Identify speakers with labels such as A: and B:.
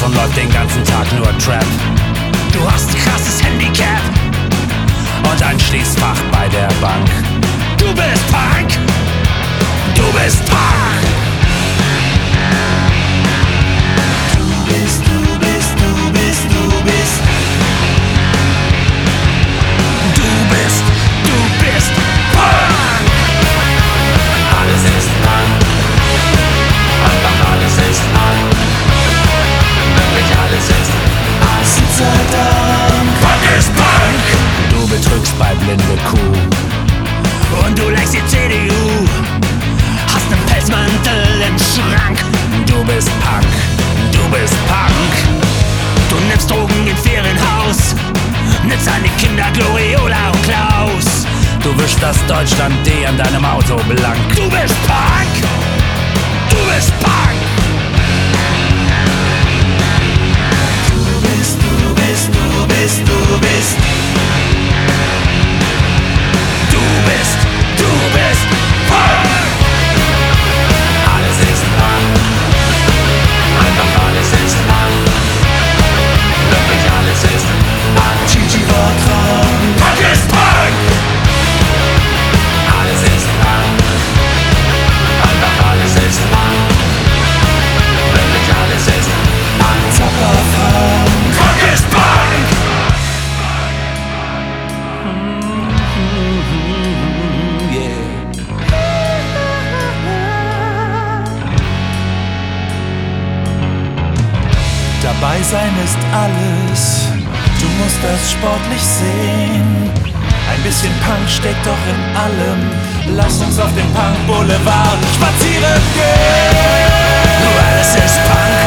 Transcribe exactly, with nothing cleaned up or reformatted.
A: Telefon läuft den ganzen Tag nur Trap. Du hast ein krasses Handicap und ein Schließfach bei der Bank. Du bist Punk, du bist Punk. Du bist, du bist, du bist, du bist. Du bist, du bist Punk. Alles ist Punk. Einfach alles ist Punk. Wirklich alles ist Punk. Sei Dank. Punk ist Punk. Du betrügst bei blinde Kuh und du leckst die C D U. Hast nen Pelzmantel im Schrank. Du bist Punk, du bist Punk. Du nimmst Drogen im Ferienhaus, nimmst deine Kinder Gloriola und Klaus. Du wischst das Deutschland D an deinem Auto blank. Du bist Punk, du bist Punk. Du bist, du bist, du bist, du bist. Du bist, du bist Punk. Alles ist Punk. Einfach alles ist Punk. Wirklich alles ist Punk. Gigi war krank. Punk ist Punk. Alles ist Punk. Einfach alles ist Punk. Wirklich alles ist Punk. Zappa Punk. Punk ist Punk.
B: Dabei sein ist alles, du musst das sportlich sehen. Ein bisschen Punk steckt doch in allem, lass uns auf den Punk Boulevard spazieren gehen.
A: Alles ist Punk.